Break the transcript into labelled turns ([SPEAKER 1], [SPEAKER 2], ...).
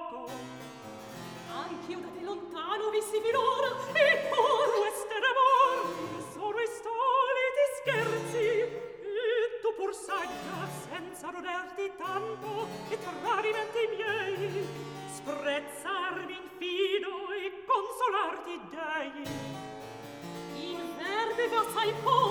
[SPEAKER 1] poco. Anch'io da te lontano vissi finora, e pur queste d'amor sono i stoliti scherzi, e tu pur saggia, senza roderti tanto, e tradimenti miei, sprezzarmi infido e consolarti dei. In verbe va sai poi,